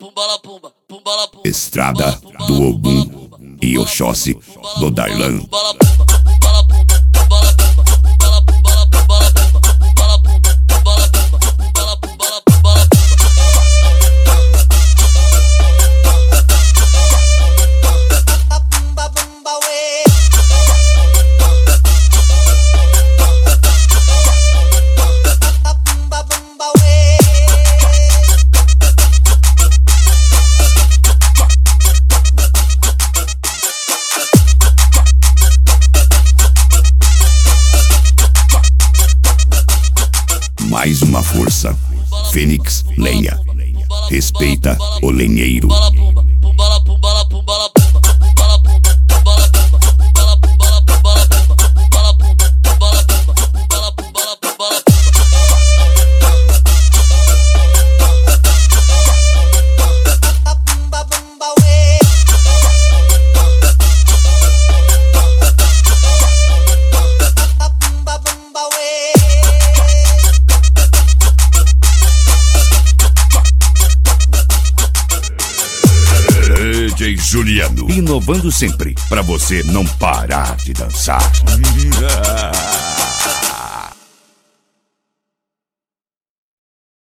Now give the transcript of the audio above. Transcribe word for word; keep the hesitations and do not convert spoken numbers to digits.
Estrada do Ogum e Oxóssi do Darlan. Mais uma força, Fênix lenha, respeita o lenheiro. D J Juliano, inovando sempre, pra você não parar de dançar.